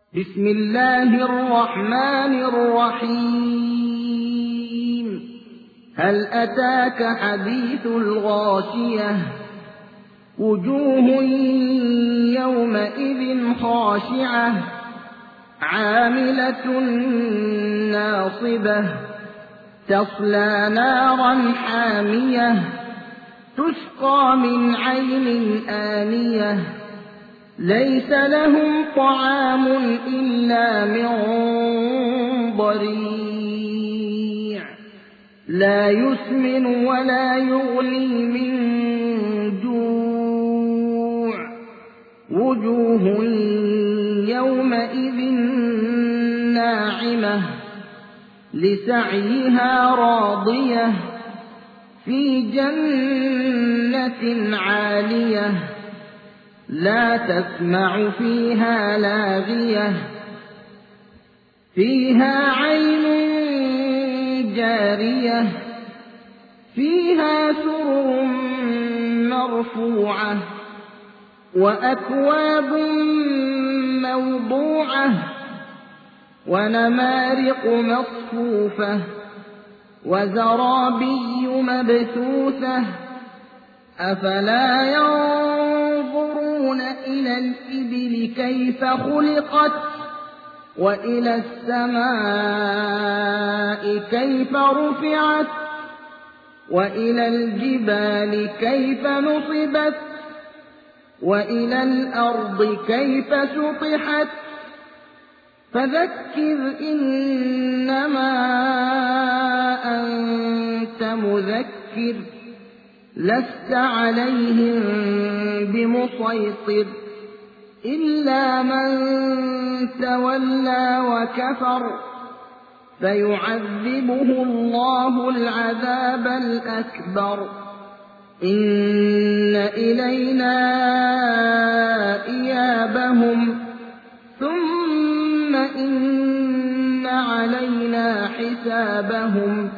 بسم الله الرحمن الرحيم هل أتاك حديث الغاشية وجوه يومئذ خاشعة عاملة ناصبة تصلى نارا حامية تسقى من عين آنية ليس لهم طعام إلا من ضريع لا يسمن ولا يغني من جوع وجوه يومئذ ناعمة لسعيها راضية في جنة عالية لا تسمع فيها لاغية فيها عين جارية فيها سرر مرفوعة وأكواب موضوعة ونمارق مصفوفة وزرابي مبثوثة أفلا ينظرون إلى الإبل كيف خلقت وإلى السماء كيف رفعت وإلى الجبال كيف نصبت وإلى الأرض كيف سطحت فذكر إنما أنت مذكر لست عليهم بمسيطر إلا من تولى وكفر فيعذبه الله العذاب الأكبر إن إلينا إيابهم ثم إن علينا حسابهم